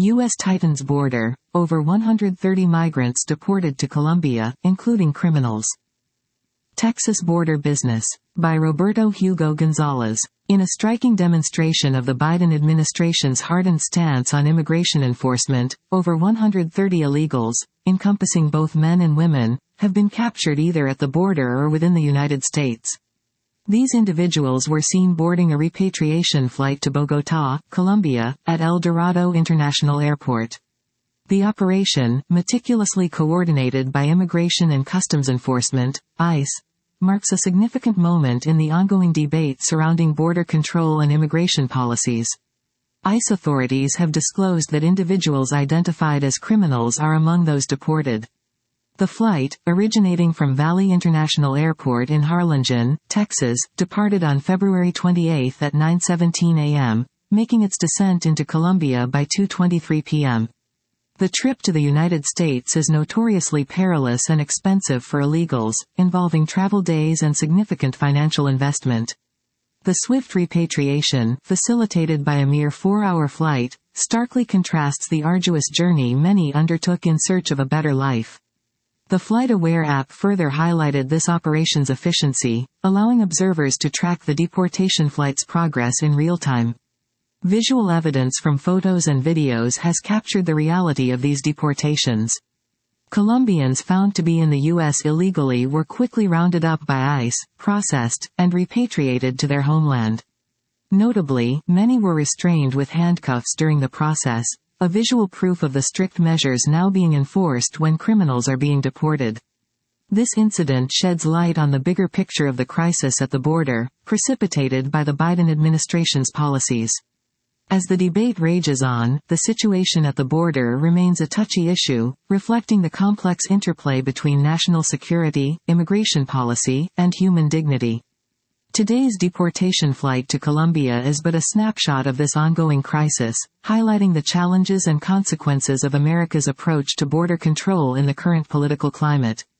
U.S. tightens border, over 130 migrants deported to Colombia, including criminals. Texas border business. By Roberto Hugo Gonzalez. In a striking demonstration of the Biden administration's hardened stance on immigration enforcement, over 130 illegals, encompassing both men and women, have been captured either at the border or within the United States. These individuals were seen boarding a repatriation flight to Bogotá, Colombia, at El Dorado International Airport. The operation, meticulously coordinated by Immigration and Customs Enforcement, ICE, marks a significant moment in the ongoing debate surrounding border control and immigration policies. ICE authorities have disclosed that individuals identified as criminals are among those deported. The flight, originating from Valley International Airport in Harlingen, Texas, departed on February 28 at 9:17 a.m., making its descent into Colombia by 2:23 p.m. The trip to the United States is notoriously perilous and expensive for illegals, involving travel days and significant financial investment. The swift repatriation, facilitated by a mere 4-hour flight, starkly contrasts the arduous journey many undertook in search of a better life. The FlightAware app further highlighted this operation's efficiency, allowing observers to track the deportation flight's progress in real time. Visual evidence from photos and videos has captured the reality of these deportations. Colombians found to be in the U.S. illegally were quickly rounded up by ICE, processed, and repatriated to their homeland. Notably, many were restrained with handcuffs during the process, a visual proof of the strict measures now being enforced when criminals are being deported. This incident sheds light on the bigger picture of the crisis at the border, precipitated by the Biden administration's policies. As the debate rages on, the situation at the border remains a touchy issue, reflecting the complex interplay between national security, immigration policy, and human dignity. Today's deportation flight to Colombia is but a snapshot of this ongoing crisis, highlighting the challenges and consequences of America's approach to border control in the current political climate.